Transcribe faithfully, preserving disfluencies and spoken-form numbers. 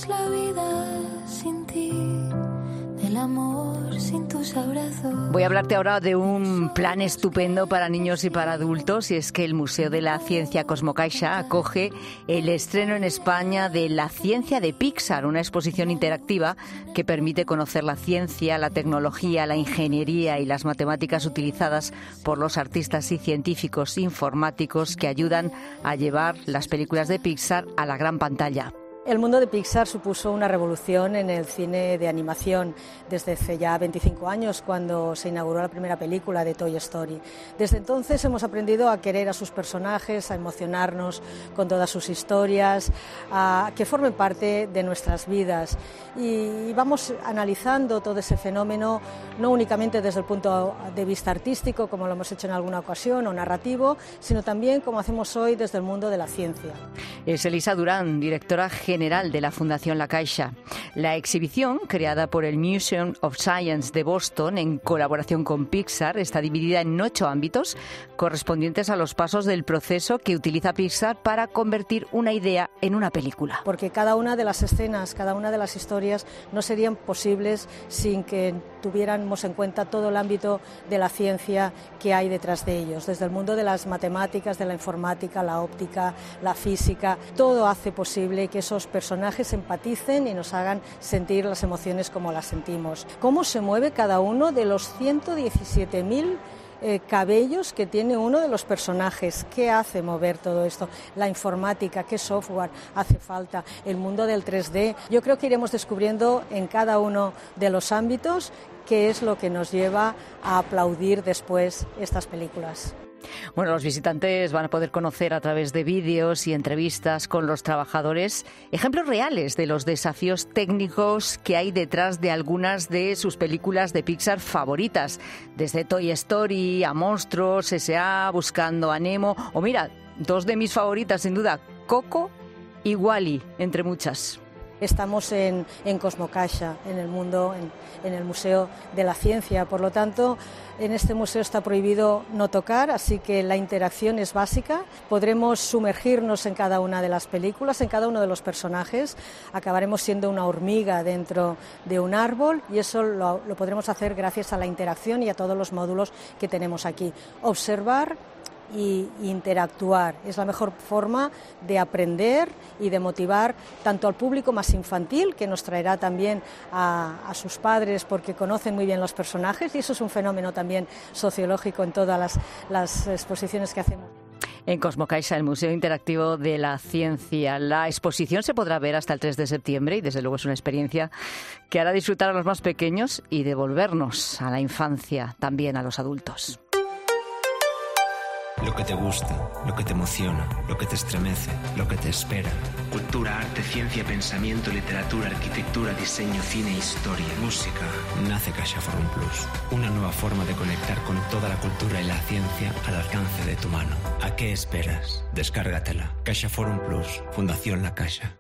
es la vida sin ti? El amor sin tus abrazos. Voy a hablarte ahora de un plan estupendo para niños y para adultos, y es que el Museo de la Ciencia Cosmocaixa acoge el estreno en España de La Ciencia de Pixar, una exposición interactiva que permite conocer la ciencia, la tecnología, la ingeniería y las matemáticas utilizadas por los artistas y científicos informáticos que ayudan a llevar las películas de Pixar a la gran pantalla. El mundo de Pixar supuso una revolución en el cine de animación desde hace ya veinticinco años, cuando se inauguró la primera película de Toy Story. Desde entonces hemos aprendido a querer a sus personajes, a emocionarnos con todas sus historias, a que formen parte de nuestras vidas. Y vamos analizando todo ese fenómeno, no únicamente desde el punto de vista artístico, como lo hemos hecho en alguna ocasión, o narrativo, sino también como hacemos hoy desde el mundo de la ciencia. Es Elisa Durán, directora general de la Fundación La Caixa. La exhibición, creada por el Museum of Science de Boston en colaboración con Pixar, está dividida en ocho ámbitos correspondientes a los pasos del proceso que utiliza Pixar para convertir una idea en una película. Porque cada una de las escenas, cada una de las historias no serían posibles sin que tuviéramos en cuenta todo el ámbito de la ciencia que hay detrás de ellos, desde el mundo de las matemáticas, de la informática, la óptica, la física. Todo hace posible que esos personajes empaticen y nos hagan sentir las emociones como las sentimos. Cómo se mueve cada uno de los ciento diecisiete mil Eh, cabellos que tiene uno de los personajes. ¿Qué hace mover todo esto? La informática, qué software hace falta, el mundo del tres D. Yo creo que iremos descubriendo en cada uno de los ámbitos qué es lo que nos lleva a aplaudir después estas películas. Bueno, los visitantes van a poder conocer a través de vídeos y entrevistas con los trabajadores ejemplos reales de los desafíos técnicos que hay detrás de algunas de sus películas de Pixar favoritas, desde Toy Story a Monstruos, S A, Buscando a Nemo, o mira, dos de mis favoritas sin duda, Coco y Wall-E, entre muchas. Estamos en, en Cosmocaixa, en el mundo, en, en el Museo de la Ciencia. Por lo tanto, en este museo está prohibido no tocar, así que la interacción es básica. Podremos sumergirnos en cada una de las películas, en cada uno de los personajes. Acabaremos siendo una hormiga dentro de un árbol, y eso lo, lo podremos hacer gracias a la interacción y a todos los módulos que tenemos aquí. Observar y interactuar es la mejor forma de aprender y de motivar tanto al público más infantil, que nos traerá también a, a sus padres porque conocen muy bien los personajes, y eso es un fenómeno también sociológico en todas las, las exposiciones que hacemos. En Cosmocaixa, el Museo Interactivo de la Ciencia. La exposición se podrá ver hasta el tres de septiembre y desde luego es una experiencia que hará disfrutar a los más pequeños y devolvernos a la infancia, también a los adultos. Lo que te gusta, lo que te emociona, lo que te estremece, lo que te espera. Cultura, arte, ciencia, pensamiento, literatura, arquitectura, diseño, cine, historia, música. Nace CaixaForum Plus, una nueva forma de conectar con toda la cultura y la ciencia al alcance de tu mano. ¿A qué esperas? Descárgatela. CaixaForum Plus, Fundación La Caixa.